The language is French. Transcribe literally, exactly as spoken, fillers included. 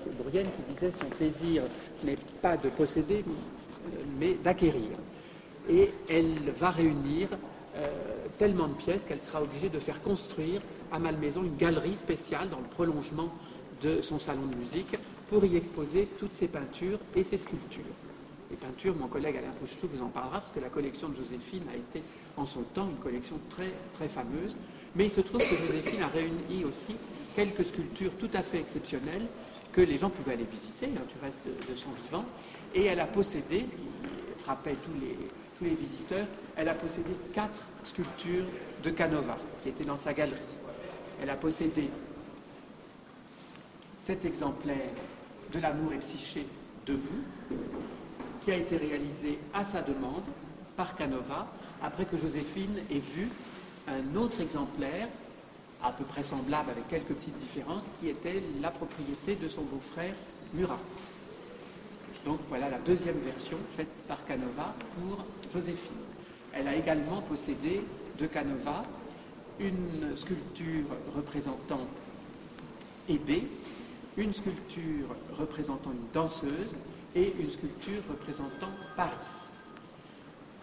Bourrienne qui disait son plaisir n'est pas de posséder, mais d'acquérir. Et elle va réunir euh, tellement de pièces qu'elle sera obligée de faire construire à Malmaison une galerie spéciale dans le prolongement de son salon de musique pour y exposer toutes ses peintures et ses sculptures. Les peintures, mon collègue Alain Pouchtou vous en parlera, parce que la collection de Joséphine a été en son temps une collection très, très fameuse. Mais il se trouve que Joséphine a réuni aussi quelques sculptures tout à fait exceptionnelles que les gens pouvaient aller visiter, hein, du reste de, de son vivant. Et elle a possédé, ce qui frappait tous les, tous les visiteurs, elle a possédé quatre sculptures de Canova qui étaient dans sa galerie. Elle a possédé cet exemplaire de L'amour et Psyché debout, qui a été réalisé à sa demande par Canova, après que Joséphine ait vu un autre exemplaire, à peu près semblable avec quelques petites différences, qui était la propriété de son beau-frère Murat. Donc voilà la deuxième version faite par Canova pour Joséphine. Elle a également possédé de Canova une sculpture représentant Hébé, une sculpture représentant une danseuse et une sculpture représentant Paris.